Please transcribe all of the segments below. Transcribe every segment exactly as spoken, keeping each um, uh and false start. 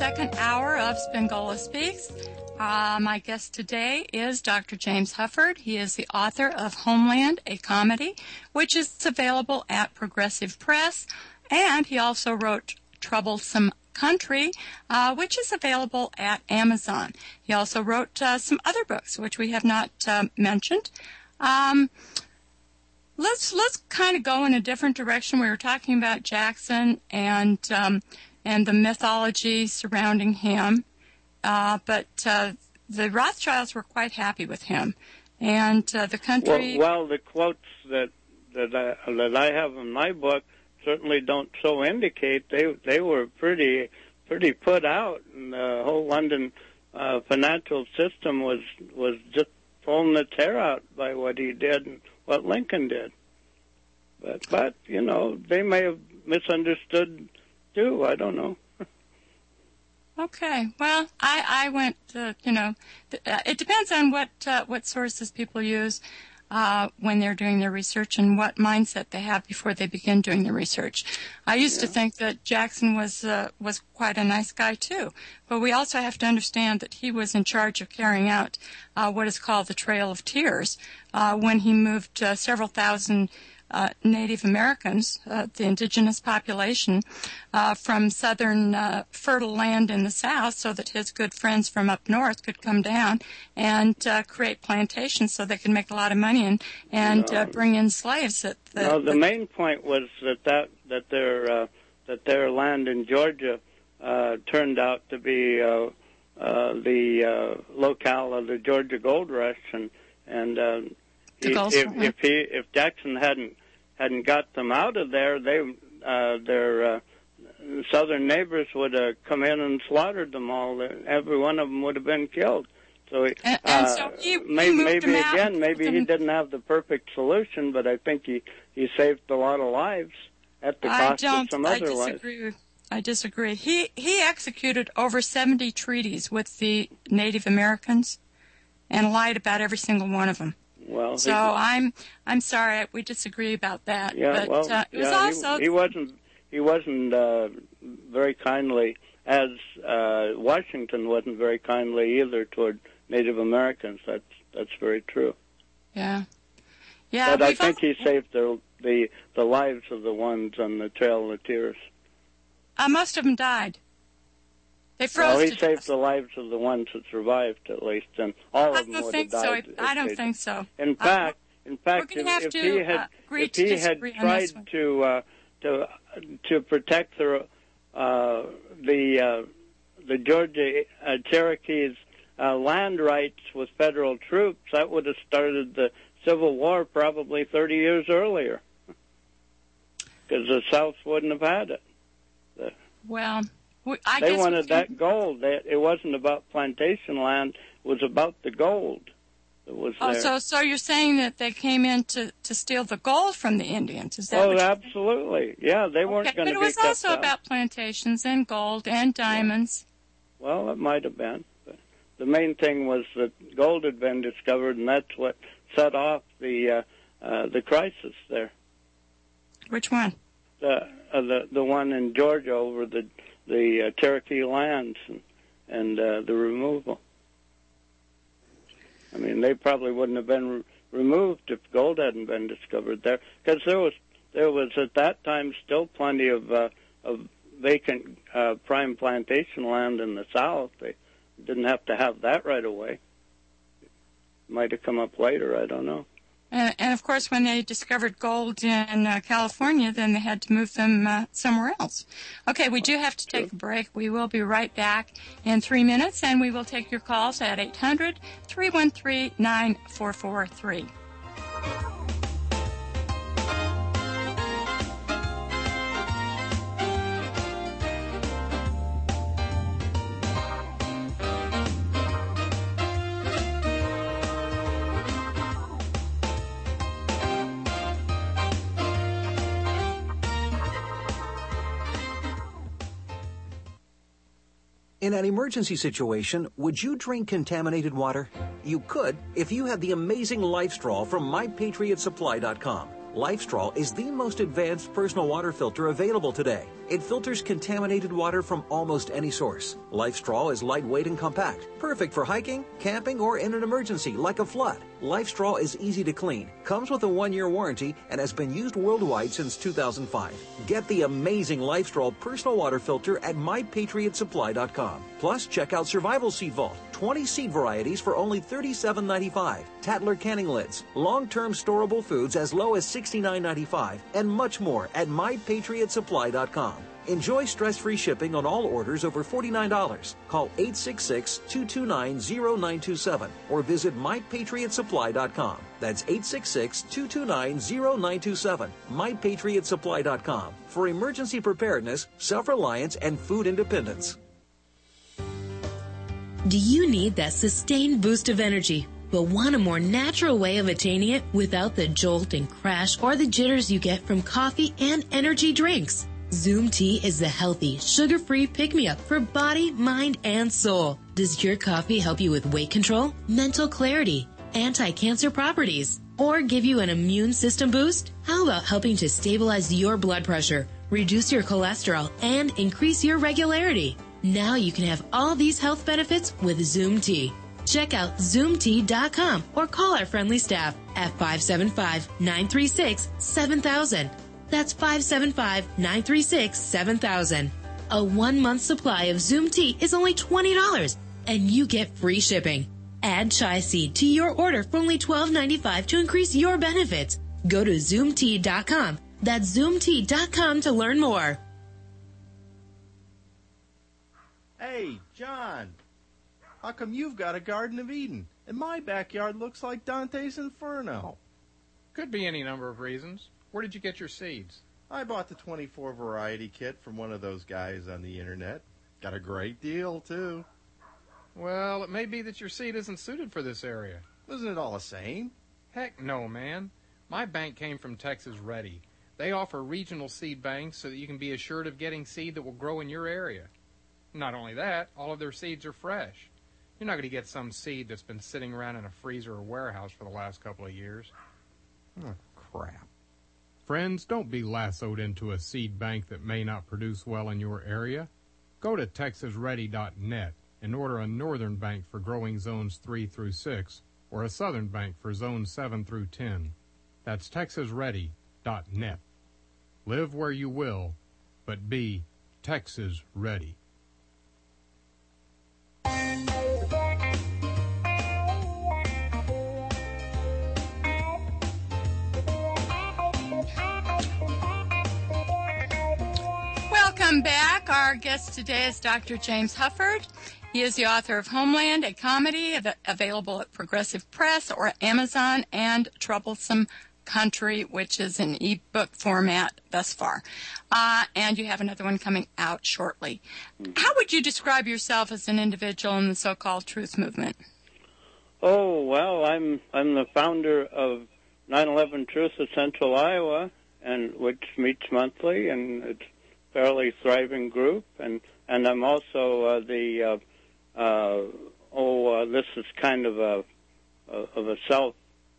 second hour of Spingola Speaks. Uh, my guest today is Doctor James Hufford. He is the author of Homeland, a Comedy, which is available at Progressive Press, and he also wrote Troublesome Country, uh, which is available at Amazon. He also wrote uh, some other books, which we have not uh, mentioned. Um, let's let's kind of go in a different direction. We were talking about Jackson and um, and the mythology surrounding him, uh, but uh, the Rothschilds were quite happy with him, and uh, the country. Well, well, the quotes that that I, that I have in my book certainly don't so indicate. They they were pretty pretty put out, and the whole London uh, financial system was was just pulling its hair out by what he did and what Lincoln did. But but you know, they may have misunderstood too. I don't know. Okay. Well, I I went. Uh, you know, th- uh, it depends on what uh, what sources people use uh, when they're doing their research and what mindset they have before they begin doing the research. I used Yeah. to think that Jackson was uh, was quite a nice guy too, but we also have to understand that he was in charge of carrying out uh, what is called the Trail of Tears uh, when he moved uh, several thousand uh, Native Americans, uh, the indigenous population, uh, from southern uh, fertile land in the south so that his good friends from up north could come down and uh, create plantations so they could make a lot of money and, and No. uh, bring in slaves. That the, No, the the, main point was that that, that their uh, that their land in Georgia uh, turned out to be uh, uh, the uh, locale of the Georgia Gold Rush, and and uh, The he, Gulf if, War. if he if Jackson hadn't hadn't got them out of there, they uh, their uh, southern neighbors would have come in and slaughtered them all. Every one of them would have been killed. So, he, and, and uh, so he, he maybe, moved maybe them out again, and maybe put he them- didn't have the perfect solution, but I think he, he saved a lot of lives at the I cost don't. of some I other lives. disagree. I disagree. He he executed over seventy treaties with the Native Americans, and lied about every single one of them. Well, So he, I'm I'm sorry we disagree about that. yeah, but well, uh, it was yeah, also he, he wasn't he wasn't uh, very kindly, as uh, Washington wasn't very kindly either toward Native Americans. That's that's very true. yeah yeah. But I we've think al- he saved the the the lives of the ones on the Trail of Tears. uh, most of them died. They froze Well, he to saved death. the lives of the ones that survived, at least, and all I of them don't would think have so. died. I if don't they- think so. In Uh, fact, in fact, gonna if, have if to, he had uh, agree if to he had disagree on tried this one. to uh, to to protect the uh, the uh, the Georgia uh, Cherokees' uh, land rights with federal troops, that would have started the Civil War probably thirty years earlier, because the South wouldn't have had it. The, Well, we, I they guess wanted we can, that gold. They, it wasn't about plantation land. It was about the gold that was Oh, there. so so you're saying that they came in to, to steal the gold from the Indians? Is that Oh, what you're absolutely. Yeah, they weren't Okay, going but to it be was kept also out. about plantations and gold and diamonds. Well, it might have been. But the main thing was that gold had been discovered, and that's what set off the uh, uh, the crisis there. Which one? The uh, the the one in Georgia over the the uh, Cherokee lands and and uh, the removal. I mean, they probably wouldn't have been re- removed if gold hadn't been discovered there, because there was there was at that time still plenty of uh, of vacant uh, prime plantation land in the South. They didn't have to have that right away. It might have come up later. I don't know. And, and of course, when they discovered gold in uh, California, then they had to move them uh, somewhere else. Okay, we do have to take a break. We will be right back in three minutes, and we will take your calls at eight hundred, three one three, nine four four three. In an emergency situation, would you drink contaminated water? You could if you had the amazing LifeStraw from my patriot supply dot com. LifeStraw is the most advanced personal water filter available today. It filters contaminated water from almost any source. LifeStraw is lightweight and compact, perfect for hiking, camping, or in an emergency like a flood. LifeStraw is easy to clean, comes with a one-year warranty, and has been used worldwide since two thousand five. Get the amazing LifeStraw personal water filter at my patriot supply dot com. Plus, check out Survival Seed Vault, twenty seed varieties for only thirty-seven ninety-five, Tatler canning lids, long-term storable foods as low as sixty-nine ninety-five, and much more at my patriot supply dot com. Enjoy stress-free shipping on all orders over forty-nine dollars. Call eight six six, two two nine, zero nine two seven or visit my patriot supply dot com. That's eight six six, two two nine, zero nine two seven, my patriot supply dot com for emergency preparedness, self-reliance, and food independence. Do you need that sustained boost of energy, but want a more natural way of attaining it without the jolt and crash or the jitters you get from coffee and energy drinks? Zoom Tea is the healthy, sugar-free pick-me-up for body, mind, and soul. Does your coffee help you with weight control, mental clarity, anti-cancer properties, or give you an immune system boost? How about helping to stabilize your blood pressure, reduce your cholesterol, and increase your regularity? Now you can have all these health benefits with Zoom Tea. Check out zoom tea dot com or call our friendly staff at five seven five, nine three six, seven thousand. That's five seven five, nine three six, seven thousand. A one-month supply of Zoom Tea is only twenty dollars, and you get free shipping. Add chai seed to your order for only twelve ninety-five to increase your benefits. Go to zoom tea dot com. That's zoom tea dot com to learn more. Hey, John, how come you've got a Garden of Eden and my backyard looks like Dante's Inferno? Could be any number of reasons. Where did you get your seeds? I bought the twenty-four variety kit from one of those guys on the internet. Got a great deal, too. Well, it may be that your seed isn't suited for this area. Isn't it all the same? Heck no, man. My bank came from Texas Ready. They offer regional seed banks so that you can be assured of getting seed that will grow in your area. Not only that, all of their seeds are fresh. You're not going to get some seed that's been sitting around in a freezer or warehouse for the last couple of years. Oh, crap. Friends, don't be lassoed into a seed bank that may not produce well in your area. Go to texas ready dot net and order a northern bank for growing zones three through six or a southern bank for zones seven through ten. That's texas ready dot net. Live where you will, but be Texas ready. Welcome back. Our guest today is Doctor James Hufford. He is the author of Homeland, a comedy av- available at Progressive Press or Amazon, and Troublesome Country, which is in ebook format thus far. Uh, and you have another one coming out shortly. How would you describe yourself as an individual in the so-called truth movement? Oh, well, I'm I'm the founder of nine eleven Truth of Central Iowa, and which meets monthly, and it's a fairly thriving group, and, and I'm also uh, the, uh, uh, oh, uh, this is kind of a, a of a self,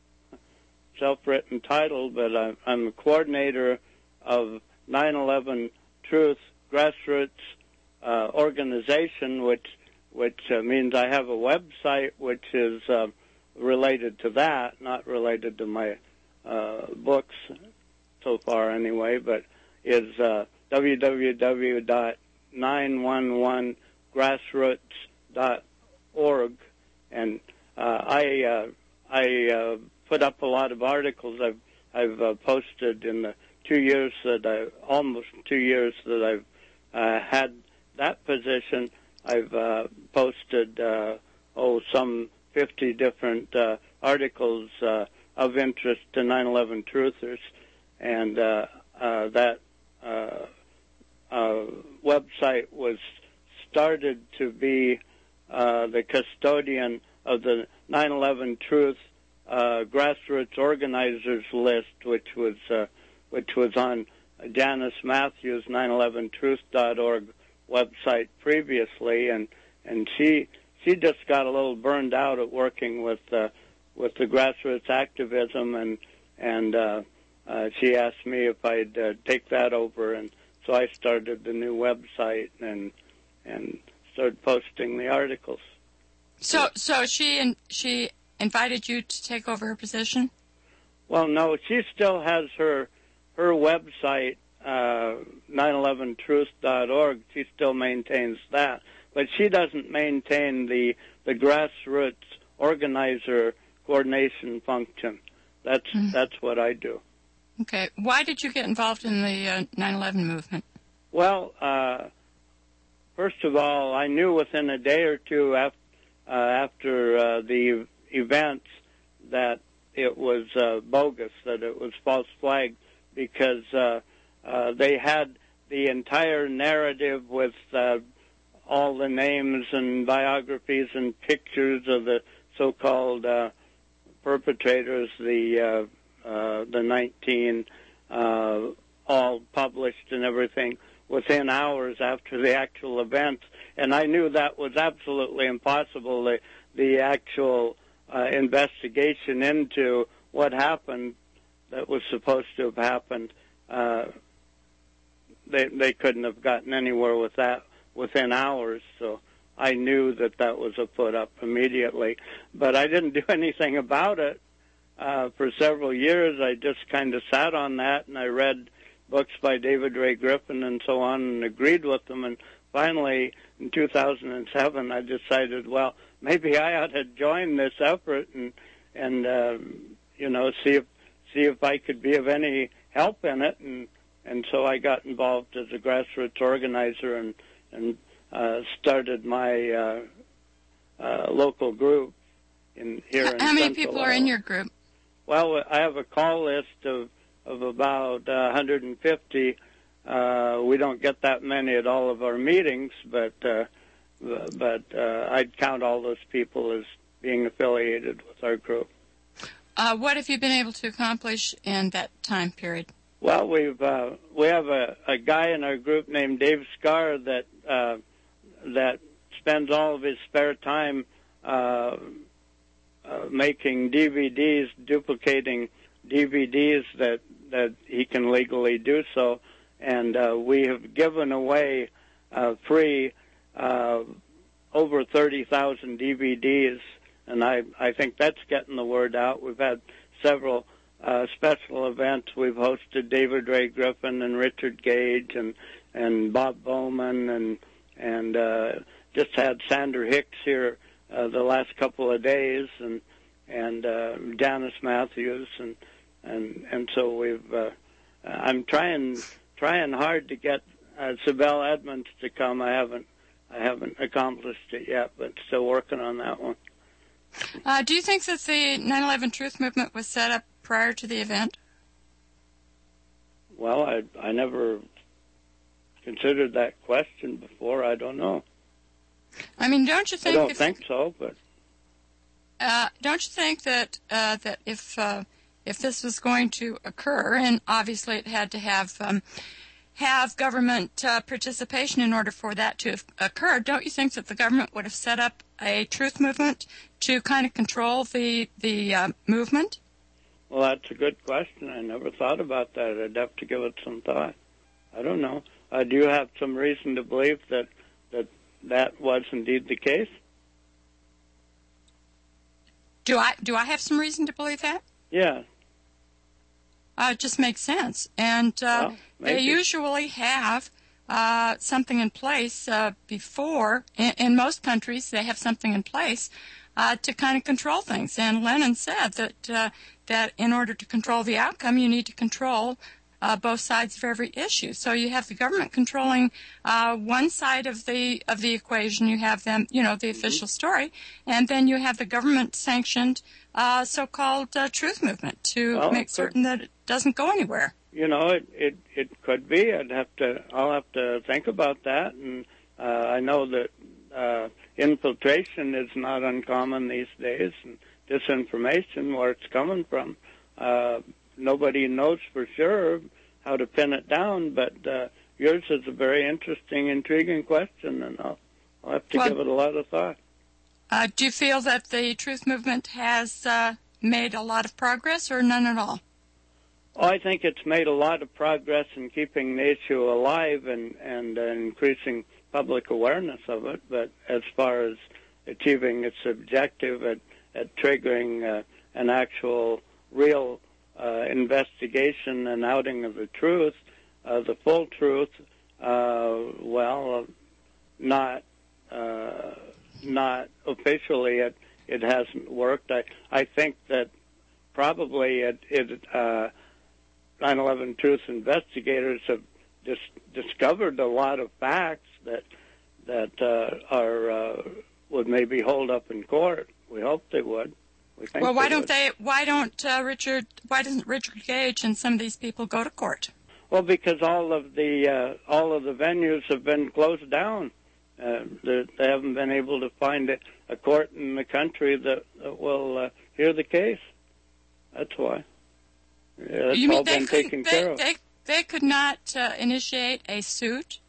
self-written title, but I'm, I'm the coordinator of nine eleven Truth Grassroots uh, Organization, which which uh, means I have a website which is uh, related to that, not related to my uh, books so far anyway, but is uh, w w w dot nine one one grassroots dot org, and uh, I uh, I uh, put up a lot of articles. I've I've uh, posted in the two years that I almost two years that I've uh, had that position. I've uh, posted uh, oh some fifty different uh, articles uh, of interest to nine eleven truthers, and uh, uh, that uh, uh, website was started to be uh, the custodian of the nine eleven Truth uh, Grassroots Organizers List, which was uh, which was on Janice Matthews' nine eleven truth dot org website previously, and and she she just got a little burned out at working with uh, with the grassroots activism, and and uh, uh, she asked me if I'd uh, take that over, and so I started the new website and and started posting the articles. So, so she and she invited you to take over her position? Well, no, she still has her her website, uh, nine eleven truth dot org. She still maintains that, but she doesn't maintain the the grassroots organizer coordination function. That's mm-hmm. that's what I do. Okay. Why did you get involved in the uh, nine eleven movement? Well, uh, first of all, I knew within a day or two after, uh, after uh, the events that it was uh, bogus, that it was false flag, because uh, uh, they had the entire narrative with uh, all the names and biographies and pictures of the so-called uh, perpetrators, the uh, uh, the nineteen, uh, all published and everything within hours after the actual events. And I knew that was absolutely impossible. The, the actual uh, investigation into what happened that was supposed to have happened, uh, they, they couldn't have gotten anywhere with that within hours. So I knew that that was a put-up immediately. But I didn't do anything about it. Uh, for several years, I just kind of sat on that, and I read books by David Ray Griffin and so on and agreed with them. And finally, in two thousand seven, I decided, well, maybe I ought to join this effort and, and uh, you know, see if see if I could be of any help in it. And, and so I got involved as a grassroots organizer and, and uh, started my uh, uh, local group in here how, in How many Central people are Iowa. in your group? Well, I have a call list of, of about uh, one hundred fifty. Uh, we don't get that many at all of our meetings, but uh, but uh, I'd count all those people as being affiliated with our group. Uh, what have you been able to accomplish in that time period? Well, we've uh, we have a, a guy in our group named Dave Scar that uh, that spends all of his spare time uh, uh, making D V Ds, duplicating D V Ds that that he can legally do so, and uh, we have given away uh, free uh, over thirty thousand D V Ds, and I I think that's getting the word out. We've had several Uh, special events. We've hosted David Ray Griffin and Richard Gage and and Bob Bowman and and uh, just had Sandra Hicks here uh, the last couple of days and and uh, Janice Matthews and and and so we've. Uh, I'm trying trying hard to get uh, Sibel Edmonds to come. I haven't I haven't accomplished it yet, but still working on that one. Uh, do you think that the nine eleven Truth Movement was set up prior to the event? Well, I I never considered that question before. I don't know. I mean, don't you think? I don't if, think so, but uh, don't you think that uh, that if uh, if this was going to occur, and obviously it had to have um, have government uh, participation in order for that to have occurred, don't you think that the government would have set up a truth movement to kind of control the the uh, movement? Well, that's a good question. I never thought about that. I'd have to give it some thought. I don't know. Uh, do you have some reason to believe that that that was indeed the case? Do I do I have some reason to believe that? Yeah. Uh, it just makes sense. And uh, well, they usually have uh, something in place uh, before. In, in most countries, they have something in place uh, to kind of control things. And Lenin said that uh, that in order to control the outcome, you need to control uh, both sides of every issue. So you have the government controlling uh, one side of the of the equation. You have them, you know, the mm-hmm. official story, and then you have the government-sanctioned uh, so-called uh, truth movement to well, make certain that it doesn't go anywhere. You know, it, it it could be. I'd have to. I'll have to think about that. And uh, I know that uh, infiltration is not uncommon these days, and disinformation, where it's coming from. Uh, nobody knows for sure how to pin it down, but uh, yours is a very interesting, intriguing question, and I'll, I'll have to well, give it a lot of thought. Uh, do you feel that the truth movement has uh, made a lot of progress, or none at all? Oh, I think it's made a lot of progress in keeping the issue alive and, and uh, increasing public awareness of it. But as far as achieving its objective at, at triggering uh, an actual real uh, investigation and outing of the truth, uh, the full truth, uh, well, uh, not uh, not officially it, it hasn't worked. I, I think that probably it, it uh, nine eleven Truth investigators have dis- discovered a lot of facts that that uh, are uh, would maybe hold up in court. We hope they would. We think well, why they don't would. they? Why don't uh, Richard? Why doesn't Richard Gage and some of these people go to court? Well, because all of the uh, all of the venues have been closed down. Uh, they haven't been able to find a, a court in the country that, that will uh, hear the case. That's why. Yeah, that's you mean all they been could, taken they, care of. They, they could not uh, initiate a suit?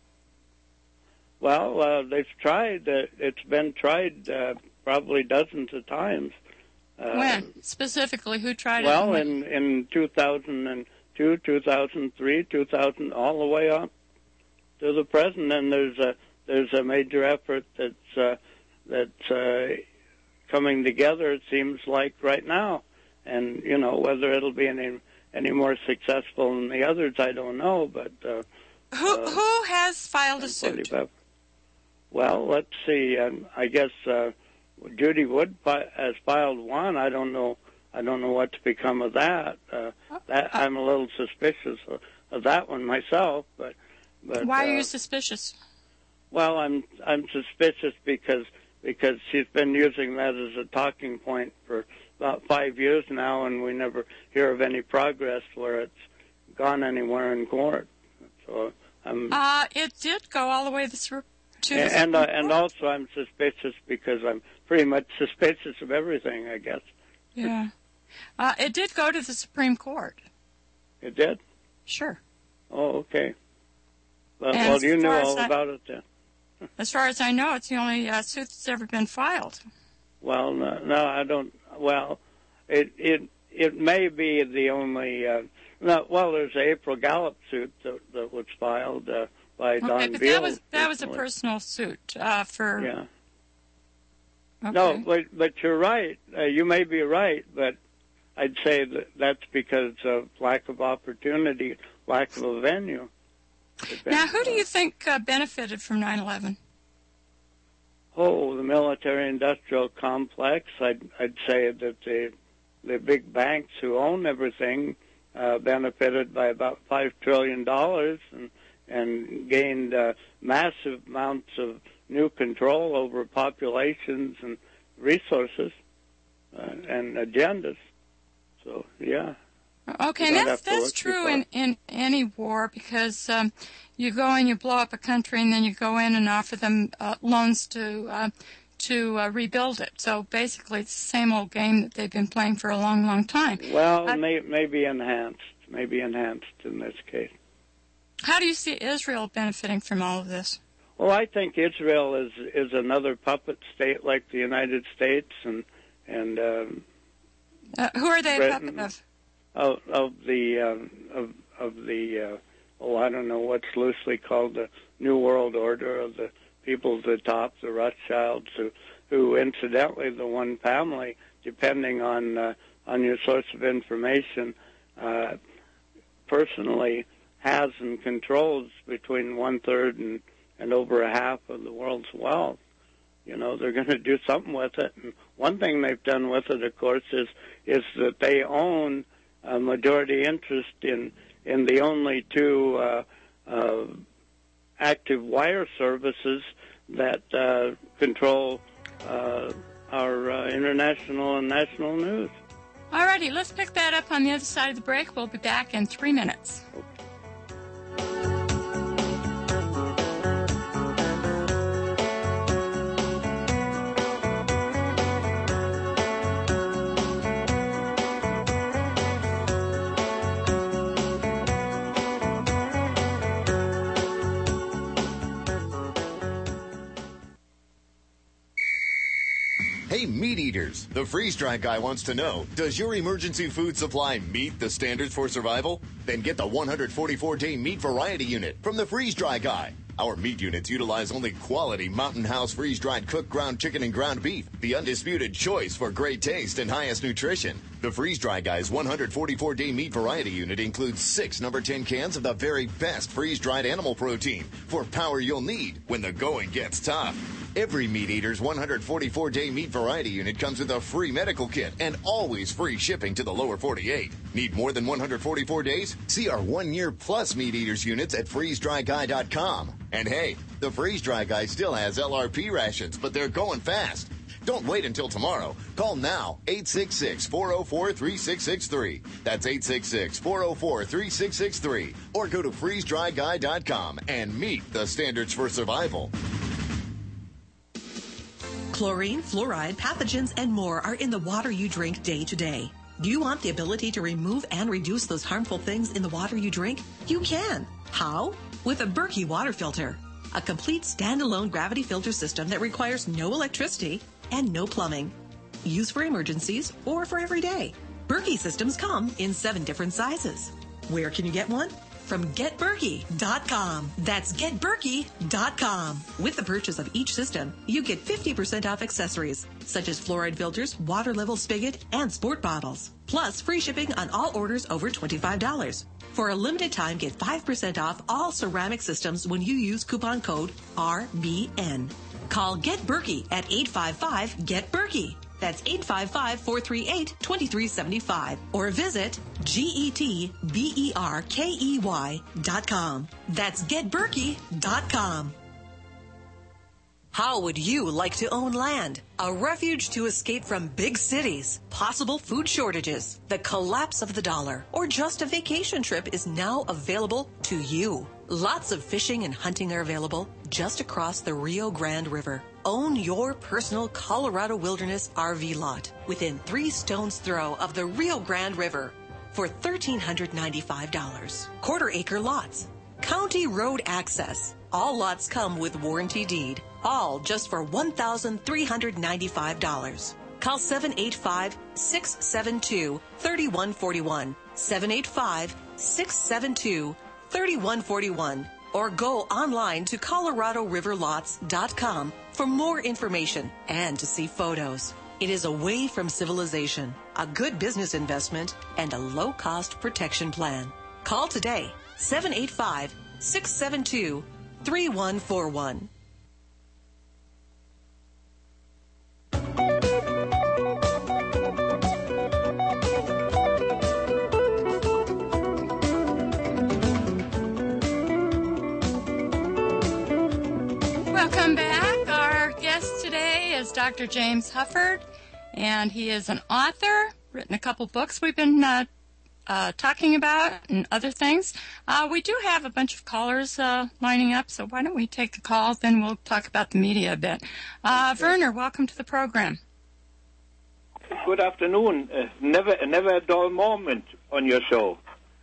Well, uh, they've tried. Uh, it's been tried uh, probably dozens of times. Uh, When? Specifically, who tried well, it? in, in two thousand two, two thousand three, two thousand, all the way up to the present. And there's a there's a major effort that's uh, that's uh, coming together. It seems like right now, and you know whether it'll be any any more successful than the others, I don't know. But uh, Who uh, who has filed a suit? Well, let's see. Um, I guess uh, Judy Wood fi- has filed one. I don't know. I don't know what's become of that. Uh, that I'm a little suspicious of, of that one myself. But, but why are uh, you suspicious? Well, I'm I'm suspicious because because she's been using that as a talking point for about five years now, and we never hear of any progress where it's gone anywhere in court. So I'm. Uh, it did go all the way through to the And Supreme uh, and Court. also I'm suspicious because I'm pretty much suspicious of everything, I guess. Yeah. Uh, it did go to the Supreme Court. It did? Sure. Oh, okay. Well, And well as you knew far as all I- about it then. As far as I know, it's the only uh, suit that's ever been filed. Well, no, no, I don't. Well, it it it may be the only. Uh, no, well, there's the April Gallup suit that, that was filed uh, by Okay, Don but Beal. that was that was a recently. personal suit uh, for. Yeah. Okay. No, but but you're right. Uh, you may be right, but I'd say that that's because of lack of opportunity, lack of a venue. Now, who do you think uh, benefited from nine eleven? Oh, the military-industrial complex. I'd I'd say that the the big banks who own everything uh, benefited by about five trillion dollars and and gained uh, massive amounts of new control over populations and resources uh, and agendas. So yeah. Okay, You and don't that's have to that's look too true far. in, in any war because um, you go and you blow up a country and then you go in and offer them uh, loans to uh, to uh, rebuild it. So basically, it's the same old game that they've been playing for a long, long time. Well, Uh, may, maybe enhanced, maybe enhanced in this case. How do you see Israel benefiting from all of this? Well, I think Israel is is another puppet state like the United States and and um, Uh, who are they a Britain. puppet of? of of the um, of of the uh, oh I don't know what's loosely called the New World Order of the people at the top, the Rothschilds, who who incidentally the one family, depending on uh, on your source of information, uh, personally has and controls between one third and and over a half of the world's wealth. You know, they're going to do something with it. And one thing they've done with it, of course, is is that they own a majority interest in in the only two uh, uh, active wire services that uh, control uh, our uh, international and national news. Alrighty, let's pick that up on the other side of the break. We'll be back in three minutes. Hey, meat eaters, the freeze-dried guy wants to know, does your emergency food supply meet the standards for survival? Then get the one hundred forty-four day meat variety unit from the freeze-dry guy. Our meat units utilize only quality Mountain House freeze-dried cooked ground chicken and ground beef, the undisputed choice for great taste and highest nutrition. The freeze-dry guy's one hundred forty-four day meat variety unit includes six number ten cans of the very best freeze-dried animal protein for power you'll need when the going gets tough. Every Meat Eater's one hundred forty-four day meat variety unit comes with a free medical kit and always free shipping to the lower forty-eight. Need more than one hundred forty-four days? See our one-year plus Meat Eaters units at freeze dry guy dot com. And hey, the Freeze Dry Guy still has L R P rations, but they're going fast. Don't wait until tomorrow. Call now, eight six six, four oh four, three six six three. That's eight six six, four oh four, three six six three. Or go to freeze dry guy dot com and meet the standards for survival. Chlorine, fluoride, pathogens, and more are in the water you drink day to day. Do you want the ability to remove and reduce those harmful things in the water you drink? You can. How? With a Berkey water filter. A complete standalone gravity filter system that requires no electricity and no plumbing. Used for emergencies or for every day. Berkey systems come in seven different sizes. Where can you get one? From get berkey dot com. That's get berkey dot com. With the purchase of each system, you get fifty percent off accessories, such as fluoride filters, water level spigot, and sport bottles. Plus, free shipping on all orders over twenty-five dollars. For a limited time, get five percent off all ceramic systems when you use coupon code R B N. Call Get Berkey at eight five five, get berkey. That's eight five five, four three eight, two three seven five. Or visit G E T B E R K E Y dot com. That's get berkey dot com. How would you like to own land? A refuge to escape from big cities, possible food shortages, the collapse of the dollar, or just a vacation trip is now available to you. Lots of fishing and hunting are available just across the Rio Grande River. Own your personal Colorado Wilderness R V lot within three stones throw of the Rio Grande River for one thousand three hundred ninety-five dollars. Quarter acre lots. County road access. All lots come with warranty deed. All just for one thousand three hundred ninety-five dollars. Call seven eight five, six seven two, three one four one, seven eight five, six seven two, three one four one, or go online to colorado river lots dot com for more information and to see photos. It is away from civilization, a good business investment, and a low-cost protection plan. Call today, seven eight five, six seven two, three one four one. Welcome back. Our guest today is Doctor James Hufford, and he is an author, written a couple books we've been uh, uh, talking about and other things. Uh, we do have a bunch of callers uh, lining up, so why don't we take the calls, then we'll talk about the media a bit. Uh, Werner, welcome to the program. Good afternoon. Uh, never, never a dull moment on your show.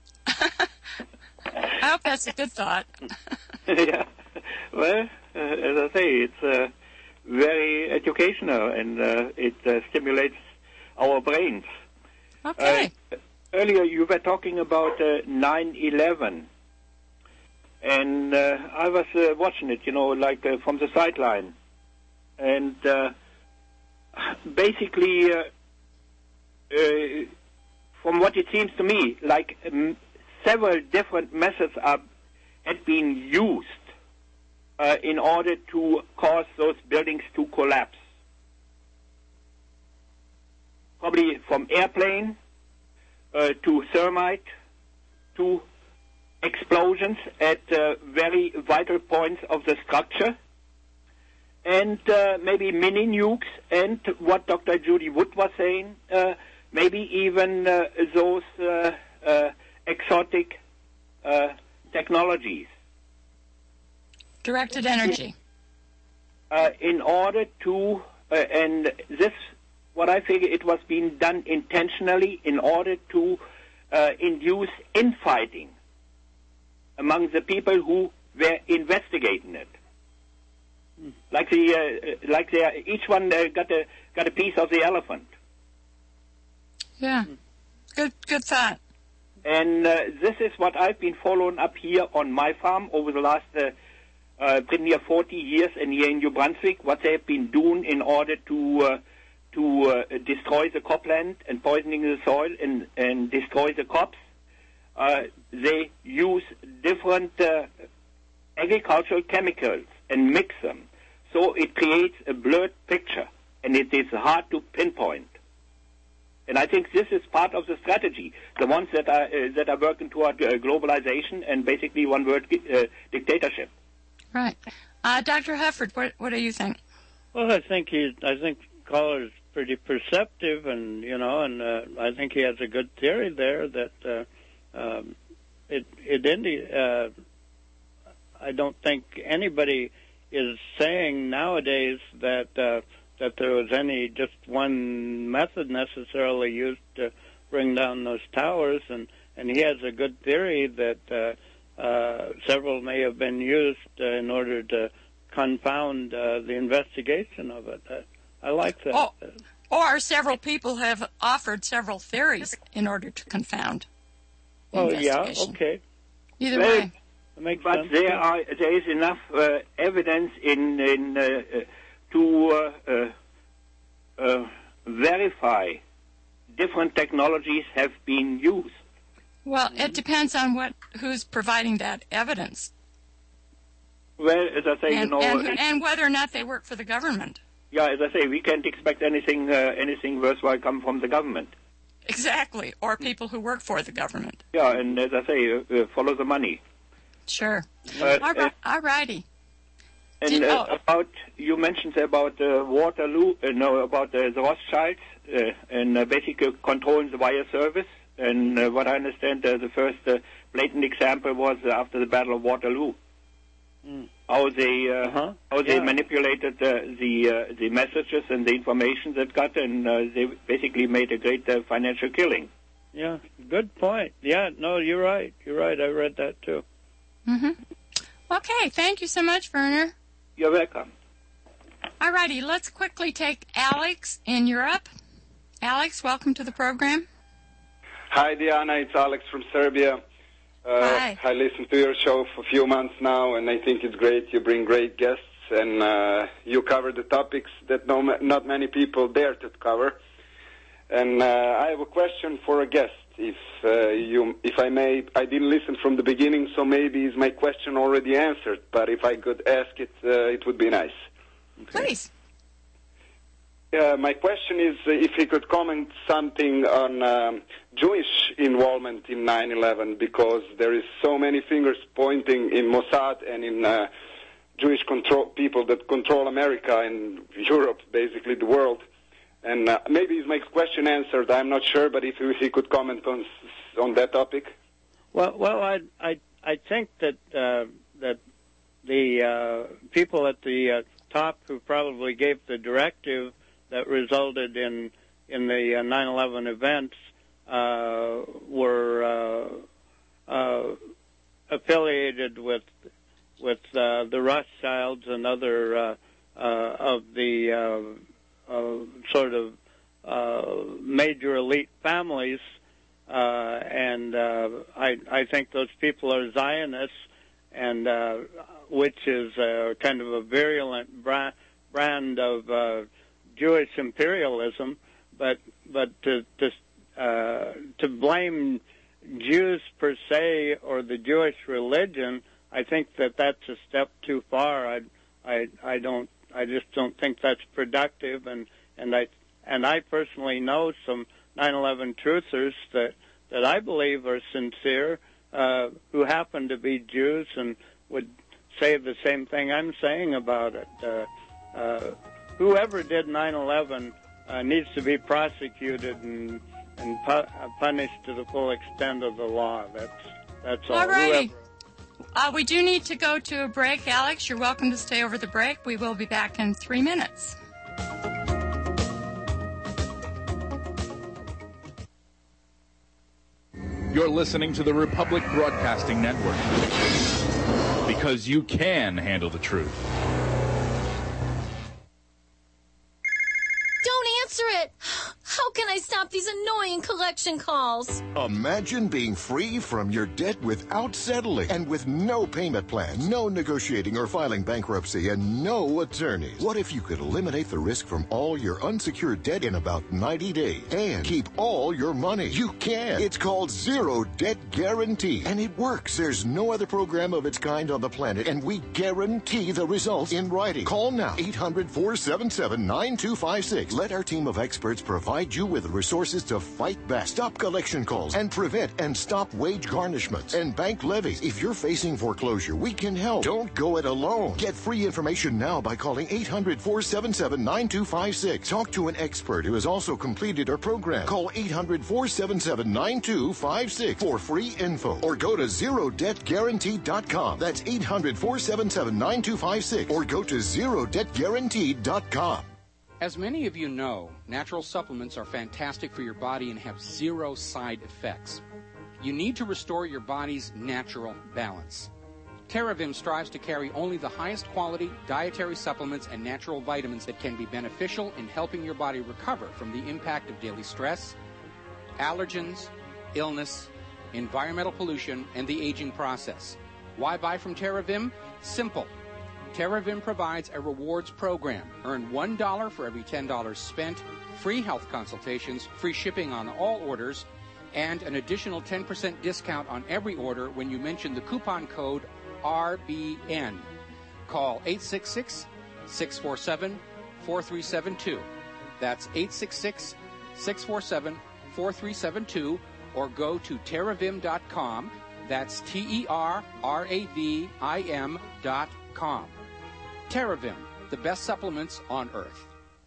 I hope that's a good thought. Yeah. Well, uh, as I say, it's uh, very educational, and uh, it uh, stimulates our brains. Okay. Uh, earlier, you were talking about uh, nine eleven, and uh, I was uh, watching it, you know, like uh, from the sideline. And uh, basically, uh, uh, from what it seems to me, like um, several different methods are had been used Uh, in order to cause those buildings to collapse. Probably from airplane uh, to thermite to explosions at uh, very vital points of the structure, and uh, maybe mini nukes, and what Doctor Judy Wood was saying, uh, maybe even uh, those uh, uh, exotic uh, technologies. Directed energy. Uh, in order to, uh, and this, what I figure it was being done intentionally in order to uh, induce infighting among the people who were investigating it. Like the uh, like the each one uh, got a got a piece of the elephant. Yeah, good good thought. And uh, this is what I've been following up here on my farm over the last uh, uh, pretty near forty years, and here in New Brunswick, what they have been doing in order to uh, to uh, destroy the cropland and poisoning the soil and, and destroy the crops. Uh, they use different uh, agricultural chemicals and mix them, so it creates a blurred picture, and it is hard to pinpoint. And I think this is part of the strategy. The ones that are uh, that are working toward uh, globalization and basically one word uh, dictatorship. Right, uh, Doctor Hufford, what what do you think? Well, I think he, I think Coller's pretty perceptive, and you know, and uh, I think he has a good theory there that uh, um, it it indi- uh, I don't think anybody is saying nowadays that. Uh, that there was any just one method necessarily used to bring down those towers, and, and he has a good theory that uh, uh, several may have been used uh, in order to confound uh, the investigation of it. Uh, I like that. Oh, or several people have offered several theories in order to confound the Oh, yeah, investigation. okay. Either Well, way. That makes But sense. there are there is enough uh, evidence in in uh, uh, to uh, uh, uh, verify different technologies have been used. Well, it depends on what who's providing that evidence. Well, as I say, and, you know, and, and whether or not they work for the government. yeah, as I say, we can't expect anything uh, anything worthwhile come from the government. Exactly, or people who work for the government. Yeah, and as I say, uh, uh, follow the money. Sure. Uh, all, right, all righty. And Did, uh, oh. about you mentioned about uh, Waterloo, uh, no, about uh, the Rothschilds uh, and uh, basically controlling the wire service. And uh, what I understand, uh, the first uh, blatant example was uh, after the Battle of Waterloo. Mm. How they uh, uh-huh. how they yeah. manipulated uh, the uh, the messages and the information that got, and uh, they basically made a great uh, financial killing. Yeah, good point. Yeah, no, you're right. You're right. I read that too. Mm-hmm. Okay, thank you so much, Werner. You're welcome. All righty, let's quickly take Alex in Europe. Alex, welcome to the program. Hi, Diana. It's Alex from Serbia. Uh, Hi. I listened to your show for a few months now, and I think it's great. You bring great guests, and uh, you cover the topics that no, not many people dare to cover. And uh, I have a question for a guest, if uh, you, if I may. I didn't listen from the beginning, so maybe is my question already answered. But if I could ask it, uh, it would be nice. Please. Uh, my question is uh, if he could comment something on um, Jewish involvement in nine eleven, because there is so many fingers pointing in Mossad and in uh, Jewish control people that control America and Europe, basically the world. And uh, maybe is my question answered. I'm not sure, but if he could comment on on that topic. Well, well, I I I think that uh, that the uh, people at the uh, top who probably gave the directive that resulted in in the uh, nine eleven events uh, were uh, uh, affiliated with with uh, the Rothschilds and other uh, uh, of the uh, uh, sort of uh, major elite families, uh, and uh, I I think those people are Zionists, and uh, which is uh, kind of a virulent brand brand of uh, Jewish imperialism, but but to to, uh, to blame Jews per se or the Jewish religion, I think that that's a step too far. I I I don't I just don't think that's productive, and and I and I personally know some nine eleven truthers that that I believe are sincere, uh, who happen to be Jews and would say the same thing I'm saying about it. Uh, uh, Whoever did nine eleven uh, needs to be prosecuted and and pu- punished to the full extent of the law. That's that's all. All righty. Uh, we do need to go to a break, Alex. You're welcome to stay over the break. We will be back in three minutes. You're listening to the Republic Broadcasting Network, because you can handle the truth. answer it. How can I stop these annoying collection calls? Imagine being free from your debt without settling and with no payment plan, no negotiating or filing bankruptcy, and no attorneys. What if you could eliminate the risk from all your unsecured debt in about ninety days and keep all your money? You can. It's called Zero Debt Guarantee, and it works. There's no other program of its kind on the planet, and we guarantee the results in writing. Call now, eight hundred, four seven seven, nine two five six. Let our team of experts provide you with the resources to fight back, stop collection calls, and prevent and stop wage garnishments and bank levies. If you're facing foreclosure, we can help. Don't go it alone. Get free information now by calling eight hundred, four seven seven, nine two five six. Talk to an expert who has also completed our program. Call eight hundred, four seven seven, nine two five six for free info, or go to zero debt guarantee dot com. That's eight hundred, four seven seven, nine two five six, or go to zero debt guarantee dot com. As many of you know, natural supplements are fantastic for your body and have zero side effects. You need to restore your body's natural balance. TerraVim strives to carry only the highest quality dietary supplements and natural vitamins that can be beneficial in helping your body recover from the impact of daily stress, allergens, illness, environmental pollution, and the aging process. Why buy from TerraVim? Simple. TerraVim provides a rewards program. Earn one dollar for every ten dollars spent, free health consultations, free shipping on all orders, and an additional ten percent discount on every order when you mention the coupon code R B N. Call eight six six, six four seven, four three seven two. That's eight six six, six four seven, four three seven two, or go to terravim dot com. That's T E R R A V I M dot com. TerraVim, the best supplements on Earth.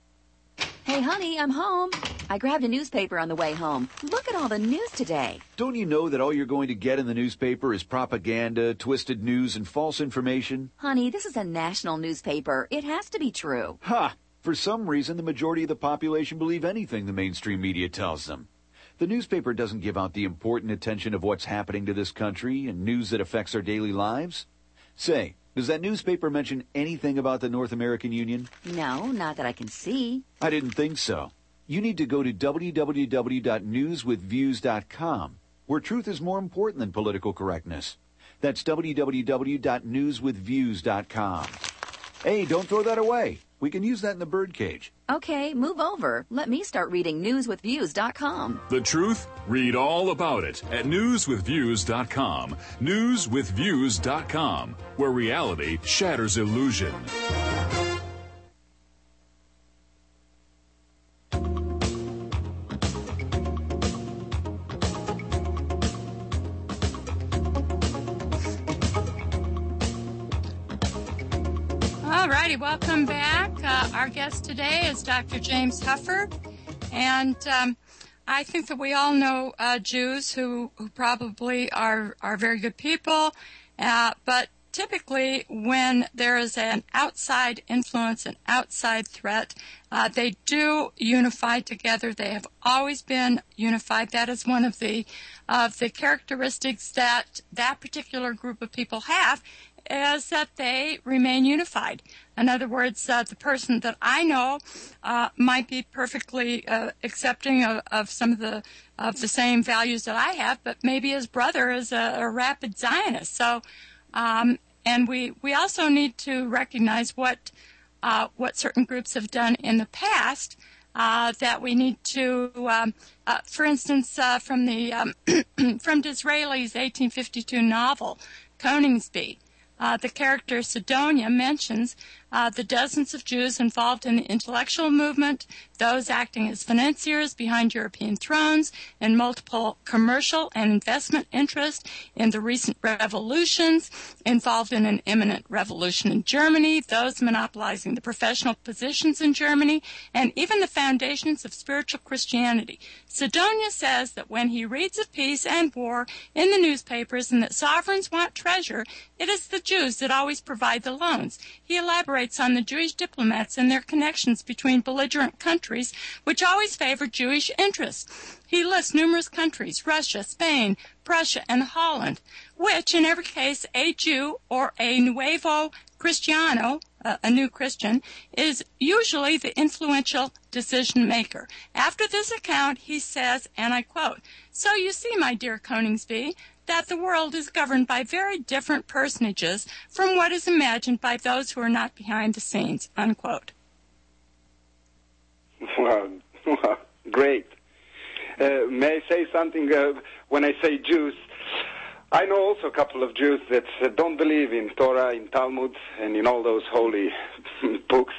Hey, honey, I'm home. I grabbed a newspaper on the way home. Look at all the news today. Don't you know that all you're going to get in the newspaper is propaganda, twisted news, and false information? Honey, this is a national newspaper. It has to be true. Ha! For some reason, the majority of the population believe anything the mainstream media tells them. The newspaper doesn't give out the important attention of what's happening to this country and news that affects our daily lives. Say, does that newspaper mention anything about the North American Union? No, not that I can see. I didn't think so. You need to go to w w w dot news with views dot com, where truth is more important than political correctness. That's w w w dot news with views dot com. Hey, don't throw that away. We can use that in the birdcage. Okay, move over. Let me start reading news with views dot com. The truth? Read all about it at news with views dot com. news with views dot com, where reality shatters illusion. All righty, welcome back. Uh, our guest today is Doctor James Hufford, and um, I think that we all know uh, Jews who, who probably are, are very good people, uh, but typically when there is an outside influence, an outside threat, uh, they do unify together. They have always been unified. That is one of the of the characteristics that that particular group of people have, is that they remain unified. In other words, uh, the person that I know uh, might be perfectly uh, accepting of, of some of the of the same values that I have, but maybe his brother is a, a rabid Zionist. So, um, and we we also need to recognize what uh, what certain groups have done in the past. Uh, that we need to, um, uh, for instance, uh, from the um, from Disraeli's eighteen fifty-two novel, Coningsby. Uh, the character Sidonia mentions uh, the dozens of Jews involved in the intellectual movement, those acting as financiers behind European thrones, and multiple commercial and investment interests in the recent revolutions, involved in an imminent revolution in Germany, those monopolizing the professional positions in Germany, and even the foundations of spiritual Christianity. Sidonia says that when he reads of peace and war in the newspapers and that sovereigns want treasure, it is the Jews that always provide the loans. He elaborates elaborates on the Jewish diplomats and their connections between belligerent countries, which always favor Jewish interests. He lists numerous countries, Russia, Spain, Prussia, and Holland, which, in every case, a Jew or a Nuevo Cristiano, uh, a new Christian, is usually the influential decision maker. After this account, he says, and I quote, "So you see, my dear Coningsby, that the world is governed by very different personages from what is imagined by those who are not behind the scenes," unquote. Well, well great. Uh, may I say something? Uh, when I say Jews, I know also a couple of Jews that uh, don't believe in Torah, in Talmud, and in all those holy books.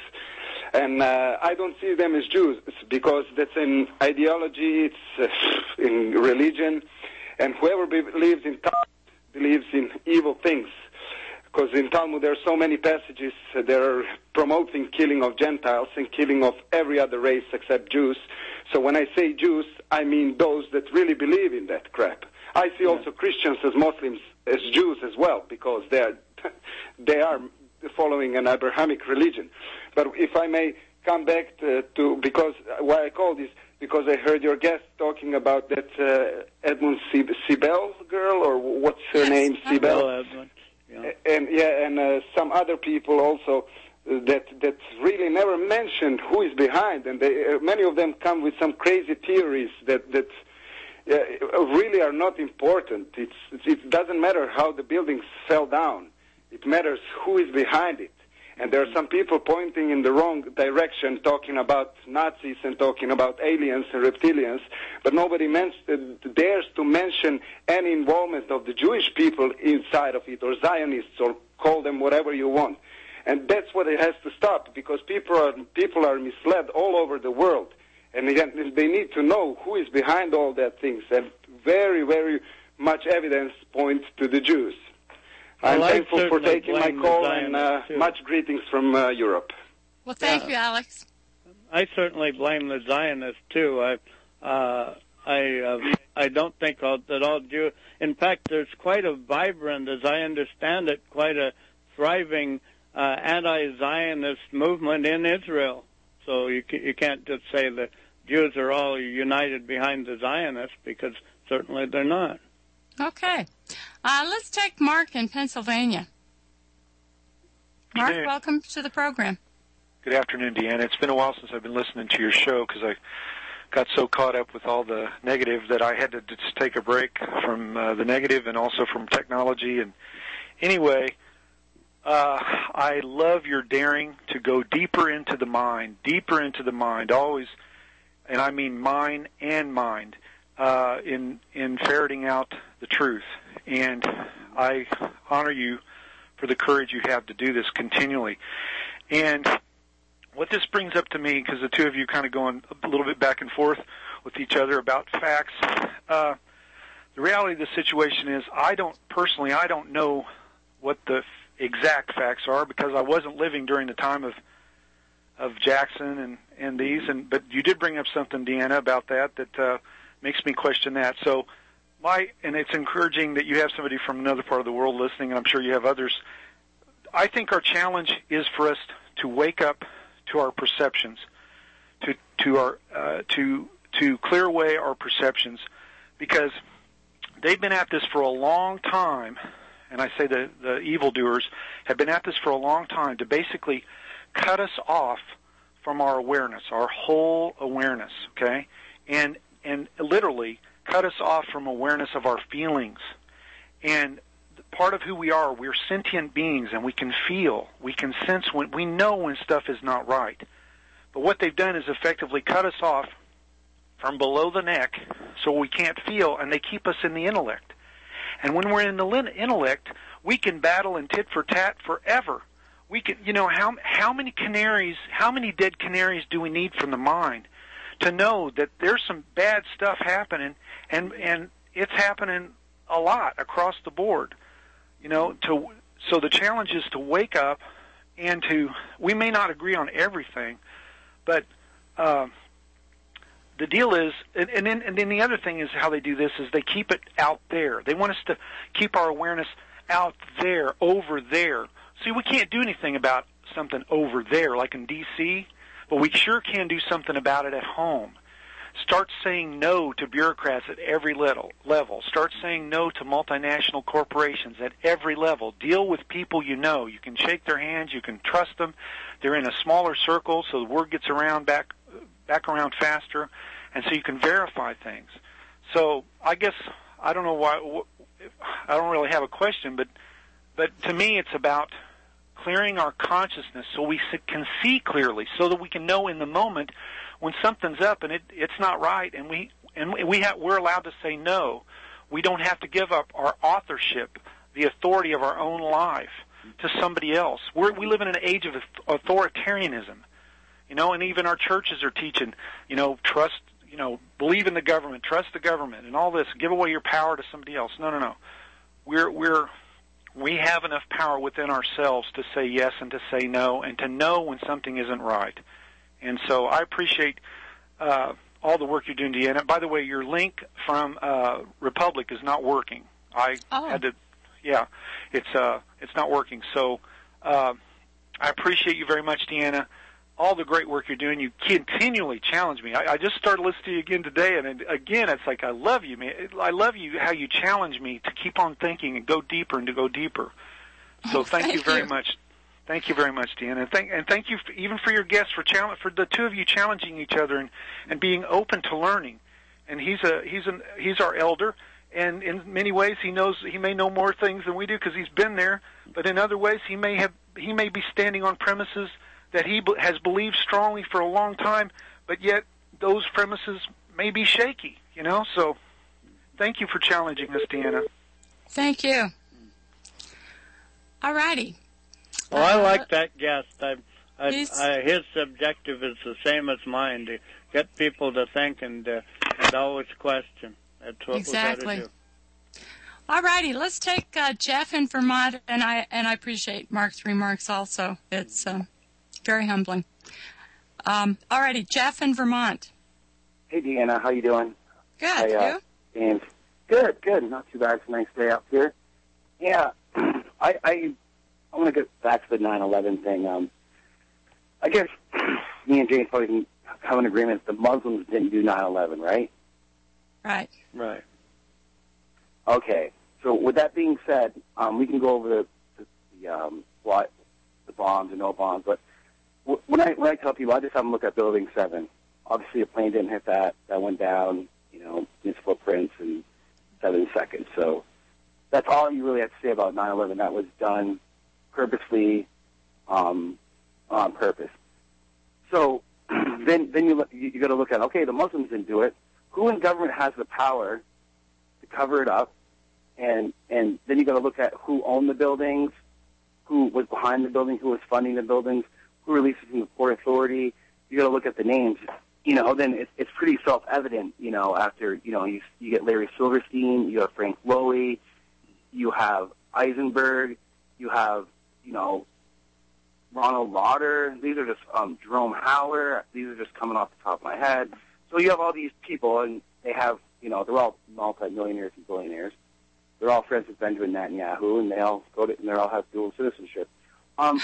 And uh, I don't see them as Jews because that's an ideology, it's uh, in religion, and whoever believes in Talmud believes in evil things. Because in Talmud there are so many passages that are promoting killing of Gentiles and killing of every other race except Jews. So when I say Jews, I mean those that really believe in that crap. I see also Christians as Muslims as Jews as well, because they are they are following an Abrahamic religion. But if I may come back to, to because why I called this, because I heard your guest talking about that uh, Edmund Sibel girl, or what's her yes, name, Sibel, yeah. and yeah, and uh, some other people also uh, that that really never mentioned who is behind, and they, uh, many of them come with some crazy theories that that. Uh, really are not important. It's, it doesn't matter how the buildings fell down. It matters who is behind it. And there are some people pointing in the wrong direction, talking about Nazis and talking about aliens and reptilians, but nobody men- uh, dares to mention any involvement of the Jewish people inside of it, or Zionists, or call them whatever you want. And that's what it has to stop, because people are, people are misled all over the world. And again, they need to know who is behind all that things. And very, very much evidence points to the Jews. I'm well, thankful for taking my call, and uh, much greetings from uh, Europe. Well, thank yeah. you, Alex. I certainly blame the Zionists, too. I uh, I, uh, I don't think all, that all Jews... In fact, there's quite a vibrant, as I understand it, quite a thriving uh, anti-Zionist movement in Israel. So you you can't just say that Jews are all united behind the Zionists, because certainly they're not. Okay. Uh, let's take Mark in Pennsylvania. Mark, welcome to the program. Good afternoon, Deanna. It's been a while since I've been listening to your show because I got so caught up with all the negative that I had to just take a break from uh, the negative and also from technology. And anyway... Uh, I love your daring to go deeper into the mind, deeper into the mind, always, and I mean mind and mind, uh, in in ferreting out the truth. And I honor you for the courage you have to do this continually. And what this brings up to me, because the two of you kind of going a little bit back and forth with each other about facts, uh, the reality of the situation is I don't, personally, I don't know what the exact facts are, because I wasn't living during the time of of Jackson and, and these, and but you did bring up something, Deanna, about that that uh, makes me question that. So my and it's encouraging that you have somebody from another part of the world listening, and I'm sure you have others. I think our challenge is for us to wake up to our perceptions, to to our uh, to to clear away our perceptions, because they've been at this for a long time. And I say the, the evildoers have been at this for a long time to basically cut us off from our awareness, our whole awareness, okay? And and literally cut us off from awareness of our feelings. And part of who we are, we're sentient beings, and we can feel, we can sense when, we know when stuff is not right. But what they've done is effectively cut us off from below the neck so we can't feel, and they keep us in the intellect. And when we're in the intellect, we can battle and tit for tat forever. We can, you know, how how many canaries, how many dead canaries do we need from the mind to know that there's some bad stuff happening, and and it's happening a lot across the board. You know, to so the challenge is to wake up and to. We may not agree on everything, but. Uh, The deal is, and, and, then, and then the other thing is how they do this is they keep it out there. They want us to keep our awareness out there, over there. See, we can't do anything about something over there, like in D C, but we sure can do something about it at home. Start saying no to bureaucrats at every level. level. Start saying no to multinational corporations at every level. Deal with people you know. You can shake their hands. You can trust them. They're in a smaller circle, so the word gets around back back around faster, and so you can verify things. So I guess I don't know why. I don't really have a question, but but to me it's about clearing our consciousness so we can see clearly, so that we can know in the moment when something's up and it, it's not right, and we and we have, we're allowed to say no. We don't have to give up our authorship, the authority of our own life, to somebody else. We're, we live in an age of authoritarianism, you know, and even our churches are teaching, you know, trust, you know, believe in the government, trust the government, and all this. Give away your power to somebody else. No, no, no. We're we're we have enough power within ourselves to say yes and to say no, and to know when something isn't right. And so I appreciate uh, all the work you're doing, Deanna. By the way, your link from uh, Republic is not working. I oh. had to, yeah, it's uh, it's not working. So uh, I appreciate you very much, Deanna. All the great work you're doing. You continually challenge me. I, I just started listening to you again today, and it, again, it's like I love you, man. I love you how you challenge me to keep on thinking and go deeper and to go deeper. So oh, thank, thank you very you. much. Thank you very much, Deanna, and thank and thank you for, even for your guests for challenge for the two of you challenging each other and, and being open to learning. And he's a he's an he's our elder, and in many ways he knows he may know more things than we do because he's been there. But in other ways he may have he may be standing on premises that he be, has believed strongly for a long time, but yet those premises may be shaky. You know, so thank you for challenging us, Deanna. Thank you. All righty. Well, I like that guest. I, I, I, his objective is the same as mine, to get people to think and, uh, and always question. That's what exactly. we got to do. All righty, let's take uh, Jeff in Vermont, and I and I appreciate Mark's remarks also. It's uh, very humbling. Um, all righty, Jeff in Vermont. Hey, Deanna, how you doing? Good, Hi, uh, you? James. Good, good. Not too bad. It's a nice day out here. Yeah, I... I I want to get back to the nine eleven thing. Um, I guess me and James probably can have an agreement that the Muslims didn't do nine eleven, right? Right. Right. Okay. So with that being said, um, we can go over the, the, the um, what, the bombs and no bombs. But when I when I tell people, I just have them look at Building Seven. Obviously, a plane didn't hit that. That went down. You know, its footprints in seven seconds. So that's all you really have to say about nine eleven. That was done purposely, um, on purpose. So then, then you you, you got to look at, okay, the Muslims didn't do it. Who in government has the power to cover it up? And and then you got to look at who owned the buildings, who was behind the building, who was funding the buildings, who released it from the Port Authority. You got to look at the names. You know, then it's it's pretty self-evident. You know, after you know you you get Larry Silverstein, you have Frank Lowy, you have Eisenberg, you have you know, Ronald Lauder. These are just um, Jerome Howler. These are just coming off the top of my head. So you have all these people, and they have, you know, they're all multi-millionaires and billionaires. They're all friends with Benjamin Netanyahu, and they all go to, and they all have dual citizenship. Um,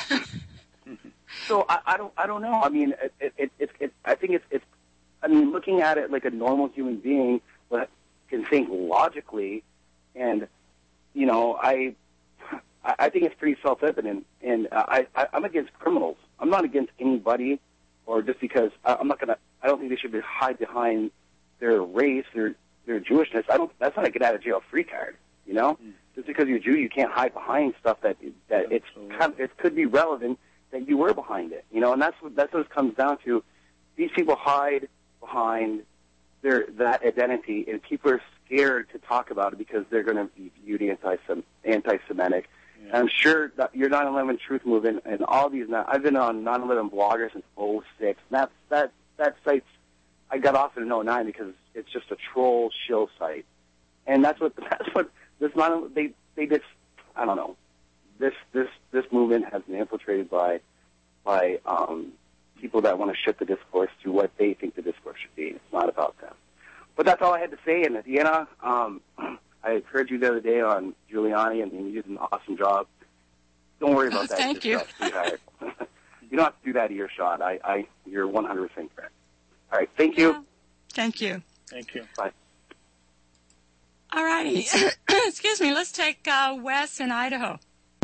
so I, I don't, I don't know. I mean, it, it, it, it, it, I think it's, it's, I mean, looking at it like a normal human being, but can think logically, and you know, I. I think it's pretty self-evident, and I, I, I'm against criminals. I'm not against anybody, or just because I, I'm not gonna. I don't think they should be hide behind their race, their their Jewishness. I don't. That's not a get out of jail free card. You know, mm. just because you're Jew, you can't hide behind stuff that that it's kind of, it could be relevant that you were behind it. You know, and that's what that's what it comes down to. These people hide behind their that identity, and people are scared to talk about it because they're going to be viewed anti anti-Semitic. Yeah. I'm sure that your nine eleven Truth Movement and all these, I've been on nine eleven Blogger since oh six. And that's, that, that site's, I got off in oh nine because it's just a troll shill site. And that's what, that's what this nine, they, they just, I don't know. This, this, this movement has been infiltrated by, by, um, people that want to shift the discourse to what they think the discourse should be. It's not about them. But that's all I had to say. And Deanna, um, I heard you the other day on Giuliani, and you did an awesome job. Don't worry about oh, that. Thank you. Stuff, sweetheart. you don't have to do that earshot. I, I, you're one hundred percent correct. All right, thank you. Yeah. Thank you. Thank you. Bye. All righty. Excuse me. Let's take uh, Wes in Idaho.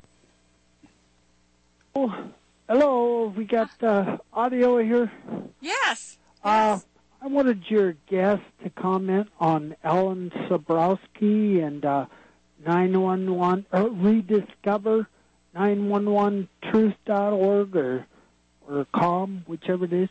Oh, hello. We got uh, audio here. Yes. Uh, I wanted your guest to comment on Alan Sabrowski and uh, nine one one, or rediscover nine one one truth dot org or or com, whichever it is.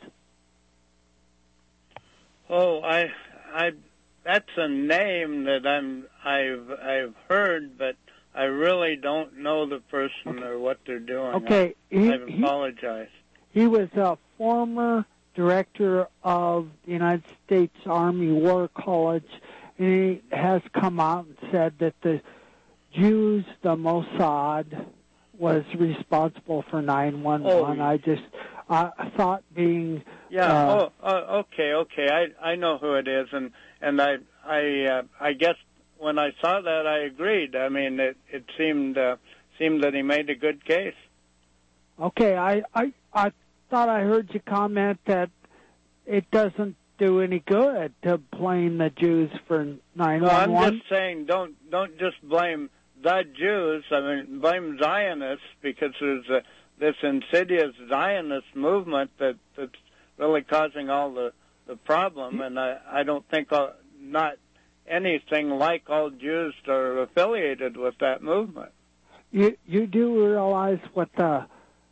Oh, I, I, that's a name that I'm, I've, I've heard, but I really don't know the person okay. or what they're doing. Okay, I, he, I apologize. He, he was a former director of the United States Army War College, and he has come out and said that the Jews, the Mossad, was responsible for nine one one. Oh. I just I thought being yeah. Uh, oh, oh, okay, okay. I I know who it is, and and I I uh, I guess when I saw that, I agreed. I mean, it it seemed uh, seemed that he made a good case. Okay, I I I thought I heard you comment that it doesn't do any good to blame the Jews for nine one one. No, I'm just saying, don't don't just blame the Jews. I mean, blame Zionists, because there's a, this insidious Zionist movement that that's really causing all the the problem. And I I don't think all, not anything like all Jews are affiliated with that movement. You you do realize what the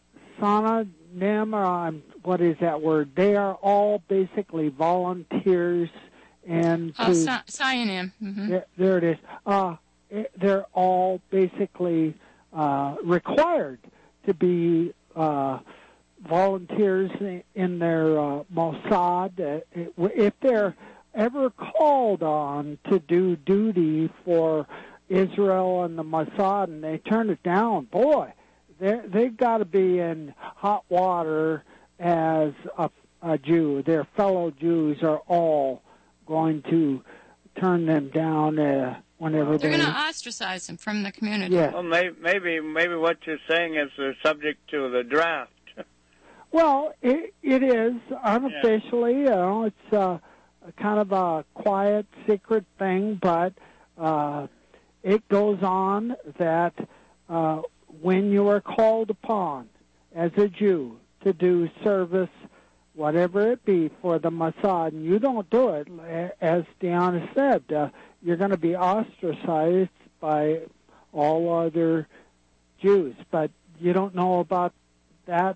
Sananim, or what is that word? They are all basically volunteers, and oh, to, Sionim. Mm-hmm. There, there it is. Uh, they're all basically uh, required to be uh, volunteers in their uh, Mossad. If they're ever called on to do duty for Israel and the Mossad and they turn it down, boy, they've got to be in hot water as a, a Jew. Their fellow Jews are all going to turn them down uh, whenever they're they... going to ostracize them from the community. Yeah. Well, maybe, maybe maybe what you're saying is they're subject to the draft. Well, it, it is unofficially. Yeah. You know, it's uh, kind of a quiet, secret thing, but uh, it goes on that uh, when you are called upon as a Jew to do service, whatever it be, for the Mossad, and you don't do it, as Deanna said, uh, you're going to be ostracized by all other Jews. But you don't know about that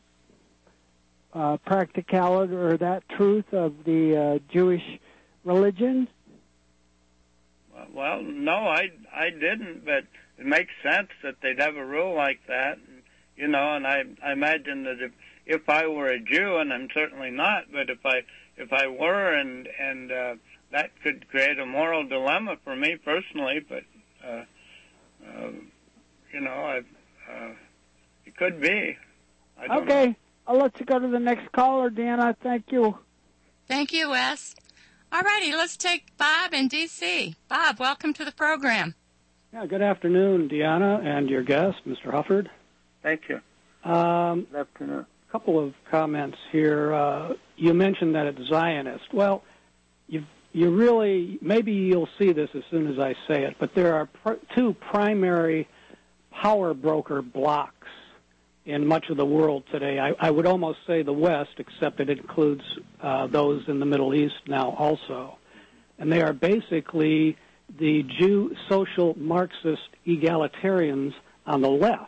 uh, practicality or that truth of the uh, Jewish religion? Well, no, I, I didn't, but it makes sense that they'd have a rule like that, you know, and I, I imagine that if, if I were a Jew, and I'm certainly not, but if I if I were, and and uh, that could create a moral dilemma for me personally, but uh, uh, you know, I, uh, it could be. I don't okay, know. I'll let you go to the next caller, Deanna. Thank you. Thank you, Wes. All righty, let's take Bob in D C Bob, welcome to the program. Yeah, good afternoon, Deanna, and your guest, Mister Hufford. Thank you. Um, good afternoon. A couple of comments here. Uh, you mentioned that it's Zionist. Well, you you really, maybe you'll see this as soon as I say it, but there are pr- two primary power broker blocks in much of the world today. I, I would almost say the West, except it includes uh, those in the Middle East now also. And they are basically the Jew social Marxist egalitarians on the left.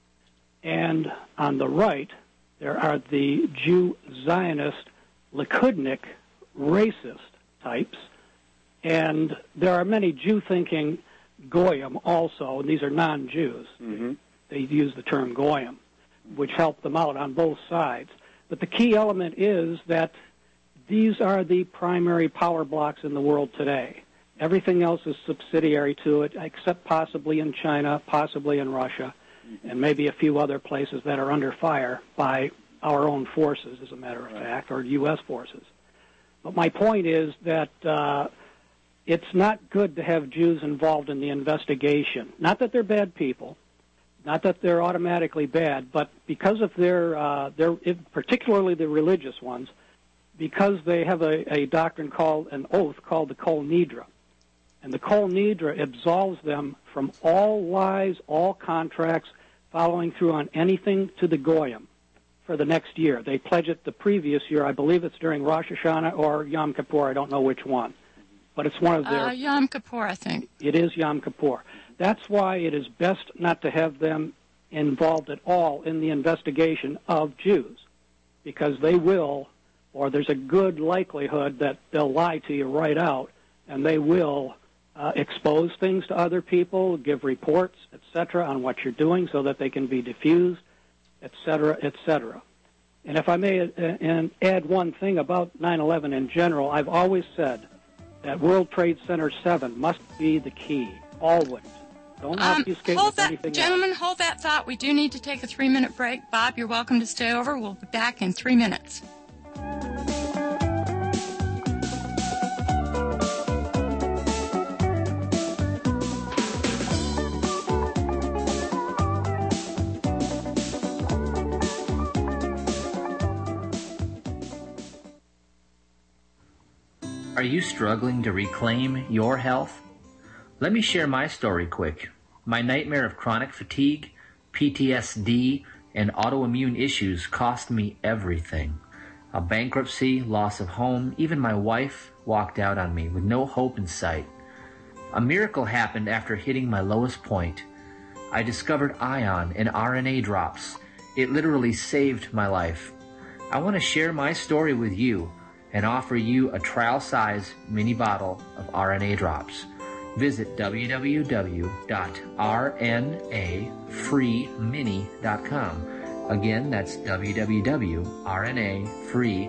And on the right, there are the Jew Zionist Likudnik racist types. And there are many Jew-thinking Goyim also, and these are non-Jews. Mm-hmm. They use the term Goyim, which help them out on both sides. But the key element is that these are the primary power blocks in the world today. Everything else is subsidiary to it, except possibly in China, possibly in Russia, and maybe a few other places that are under fire by our own forces, as a matter of fact, or U S forces. But my point is that uh, it's not good to have Jews involved in the investigation. Not that they're bad people, Not that they're automatically bad, but because of their, uh, their particularly the religious ones, because they have a, a doctrine called, an oath called the Kol Nidre. And the Kol Nidre absolves them from all lies, all contracts, following through on anything to the Goyim for the next year. They pledge it the previous year. I believe it's during Rosh Hashanah or Yom Kippur. I don't know which one. But it's one of their... Uh, Yom Kippur, I think. It is Yom Kippur. That's why it is best not to have them involved at all in the investigation of Jews, because they will, or there's a good likelihood that they'll lie to you right out, and they will uh, expose things to other people, give reports, et cetera, on what you're doing so that they can be diffused, et cetera, et cetera. And if I may uh, and add one thing about nine eleven in general, I've always said that World Trade Center seven must be the key, always. Don't um, obfuscate hold with that, anything gentlemen, else. hold that thought. We do need to take a three-minute break. Bob, you're welcome to stay over. We'll be back in three minutes. Are you struggling to reclaim your health? Let me share my story quick. My nightmare of chronic fatigue, P T S D, and autoimmune issues cost me everything. A bankruptcy, loss of home, even my wife walked out on me with no hope in sight. A miracle happened after hitting my lowest point. I discovered Ion and R N A drops. It literally saved my life. I want to share my story with you and offer you a trial-size mini bottle of R N A drops. Visit w w w dot r n a free mini dot com. Again, that's w w w dot r n a free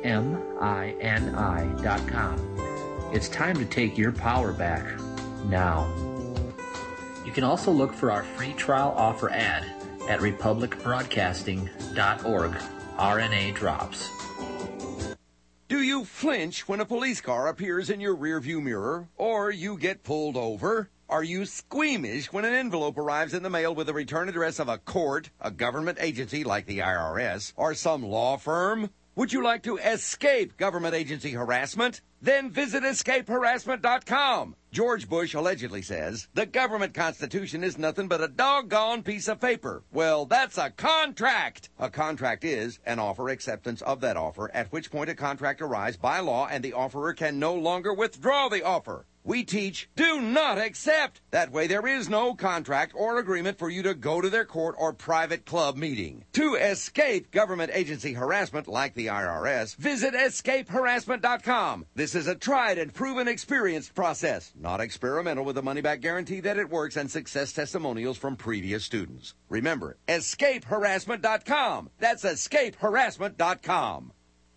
mini dot com. It's time to take your power back now. You can also look for our free trial offer ad at republic broadcasting dot org. R N A drops. Do you flinch when a police car appears in your rearview mirror, or you get pulled over? Are you squeamish when an envelope arrives in the mail with the return address of a court, a government agency like the I R S, or some law firm? Would you like to escape government agency harassment? Then visit escape harassment dot com. George Bush allegedly says, the government constitution is nothing but a doggone piece of paper. Well, that's a contract. A contract is an offer acceptance of that offer, at which point a contract arrives by law and the offerer can no longer withdraw the offer. We teach, do not accept. That way there is no contract or agreement for you to go to their court or private club meeting. To escape government agency harassment like the I R S, visit escape harassment dot com. This is a tried and proven experienced process, not experimental, with a money-back guarantee that it works and success testimonials from previous students. Remember, escape harassment dot com. That's escape harassment dot com.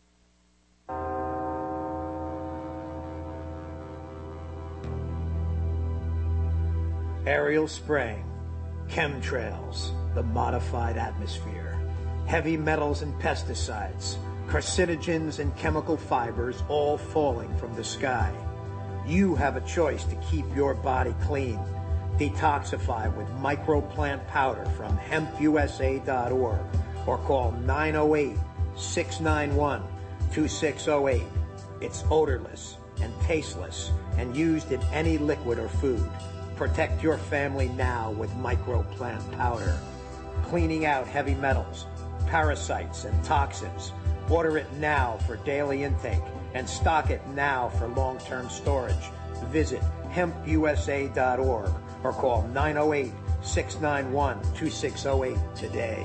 Aerial spraying, chemtrails, the modified atmosphere, heavy metals and pesticides, carcinogens and chemical fibers all falling from the sky. You have a choice to keep your body clean. Detoxify with microplant powder from hemp u s a dot org or call nine oh eight, six nine one, two six oh eight. It's odorless and tasteless and used in any liquid or food. Protect your family now with microplant powder. Cleaning out heavy metals, parasites, and toxins. Order it now for daily intake and stock it now for long-term storage. Visit hemp u s a dot org or call nine oh eight, six nine one, two six oh eight today.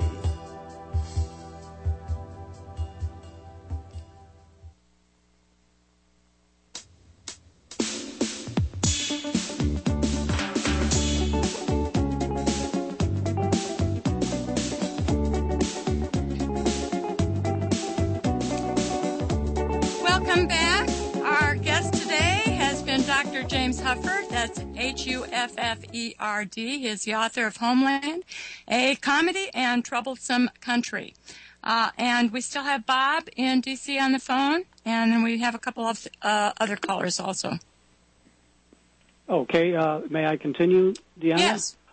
Welcome back. Our guest today has been Doctor James Hufferd. That's H U F F E R D. He is the author of Homeland, a comedy and troublesome country. Uh, and we still have Bob in D C on the phone, and then we have a couple of uh, other callers also. Okay, uh, may I continue, Deanna? Yes.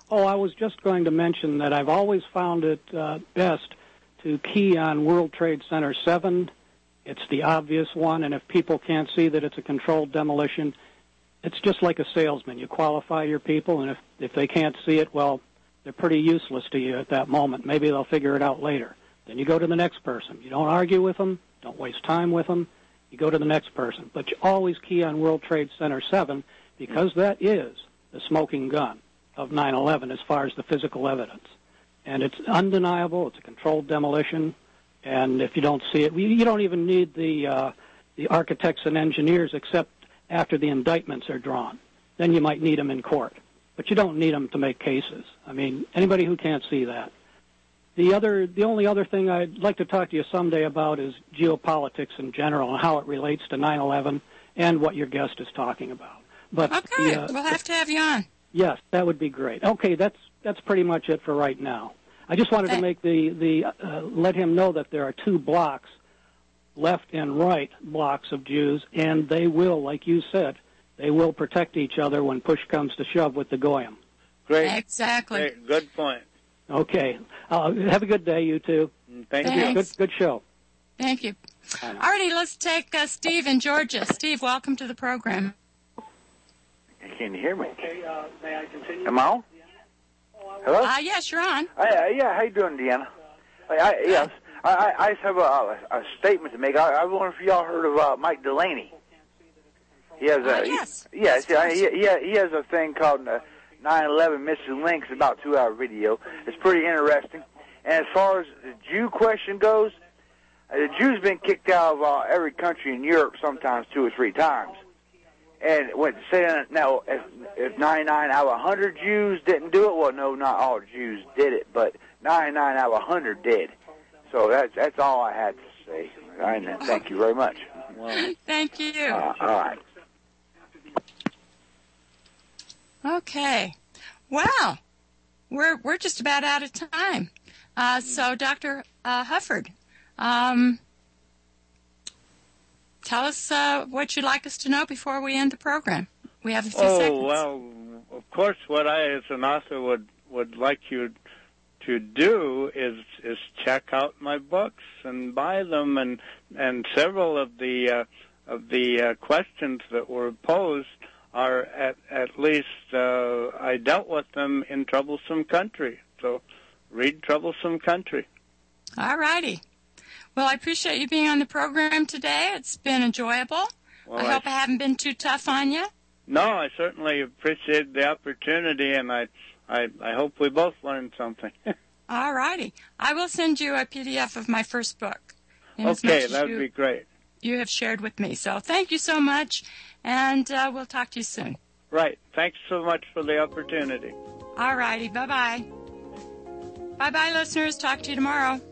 Oh, I was just going to mention that I've always found it uh, best to key on World Trade Center seven. It's the obvious one, and if people can't see that it's a controlled demolition, it's just like a salesman. You qualify your people, and if, if they can't see it, well, they're pretty useless to you at that moment. Maybe they'll figure it out later. Then you go to the next person. You don't argue with them. Don't waste time with them. You go to the next person. But you always key on World Trade Center seven because that is the smoking gun of nine eleven as far as the physical evidence. And it's undeniable. It's a controlled demolition. And if you don't see it, you don't even need the uh, the architects and engineers except after the indictments are drawn. Then you might need them in court. But you don't need them to make cases. I mean, anybody who can't see that. The other, the only other thing I'd like to talk to you someday about is geopolitics in general and how it relates to nine eleven and what your guest is talking about. But okay, the, uh, we'll have to have you on. Yes, that would be great. Okay, that's that's pretty much it for right now. I just wanted to make the the uh, let him know that there are two blocks, left and right blocks of Jews, and they will, like you said, they will protect each other when push comes to shove with the Goyim. Great. Exactly. Great. Good point. Okay. Uh, have a good day, you two. Thank Thanks. you. Good, good show. Thank you. All righty, let's take uh, Steve in Georgia. Steve, welcome to the program. Can you hear me? Okay, uh, may I continue? Am I on? Hello? Uh, yes, you're on. Uh, yeah, how you doing, Deanna? I, I, yes, I, I, I just have a, a, a statement to make. I, I wonder if y'all heard of uh, Mike Delaney. He has a uh, yes. He, yes, yes he, he, he has a thing called uh, nine eleven Missing Links, about a two-hour video. It's pretty interesting. And as far as the Jew question goes, uh, the Jews been kicked out of uh, every country in Europe sometimes two or three times. And when saying now, if, if ninety-nine out of one hundred Jews didn't do it, well, no, not all Jews did it, but ninety-nine out of one hundred did. So that's that's all I had to say. And thank you very much. Well, thank you. Uh, all right. Okay. Wow. We're we're just about out of time. Uh, so, Doctor Uh, Hufford, um, tell us uh, what you'd like us to know before we end the program. We have a few oh, seconds. Oh, well, of course, what I, as an author, would, would like you to do is is check out my books and buy them, and and several of the uh, of the uh, questions that were posed are at at least uh, I dealt with them in Troublesome Country. So read Troublesome Country. All righty. Well, I appreciate you being on the program today. It's been enjoyable. Well, I I hope I haven't been too tough on you. No, I certainly appreciate the opportunity, and I I, I hope we both learned something. All righty. I will send you a P D F of my first book. Okay, that would be great. You have shared with me. So thank you so much, and uh, we'll talk to you soon. Right. Thanks so much for the opportunity. All righty. Bye-bye. Bye-bye, listeners. Talk to you tomorrow.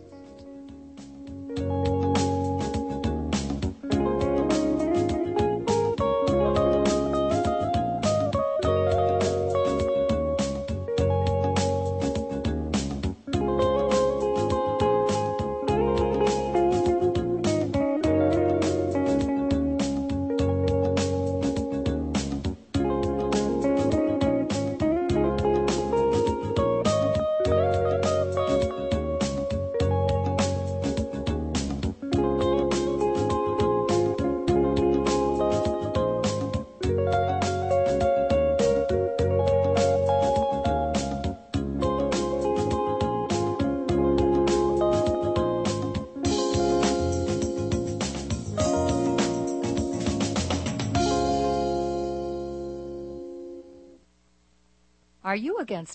Are you against